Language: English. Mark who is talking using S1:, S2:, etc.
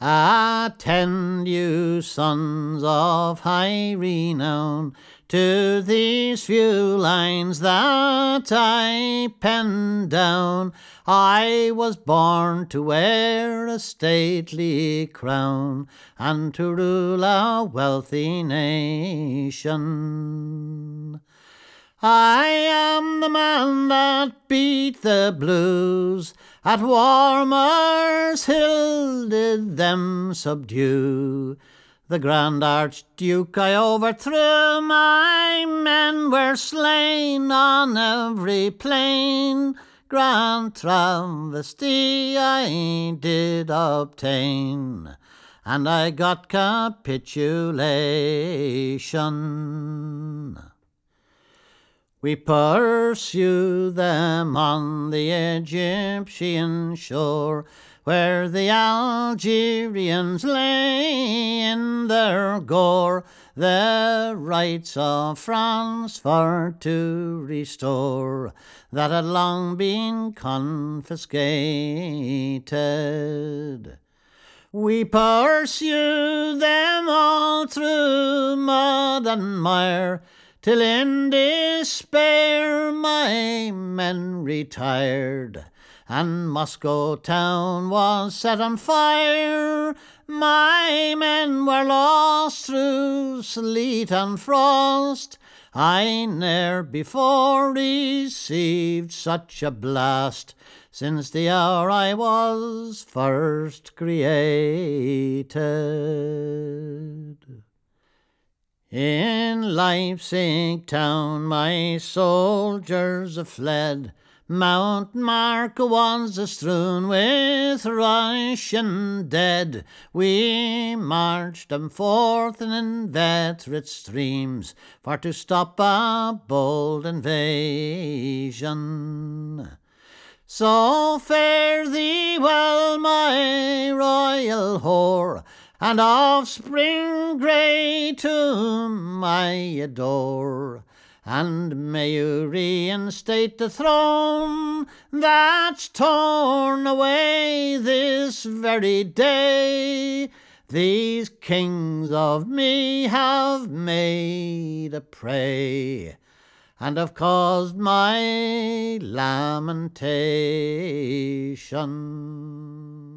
S1: Attend, you sons of high renown, to these few lines that I pen down. I was born to wear a stately crown, and to rule a wealthy nation. I am the man that beat the blues, at Warmer's Hill did them subdue. The Grand Archduke I overthrew, my men were slain on every plain. Grand travesty I did obtain, and I got capitulation. We pursue them on the Egyptian shore, where the Algerians lay in their gore, the rights of France for to restore, that had long been confiscated. We pursue them all through mud and mire, till in despair my men retired, and Moscow town was set on fire. My men were lost through sleet and frost. I ne'er before received such a blast, since the hour I was first created. In Leipzig town my soldiers have fled, Mount Marco was strewn with Russian dead. We marched them forth in inveterate streams, for to stop a bold invasion. So fare thee well, my royal whore, and offspring great whom I adore, and may you reinstate the throne that's torn away this very day. These kings of me have made a prey, and have caused my lamentation.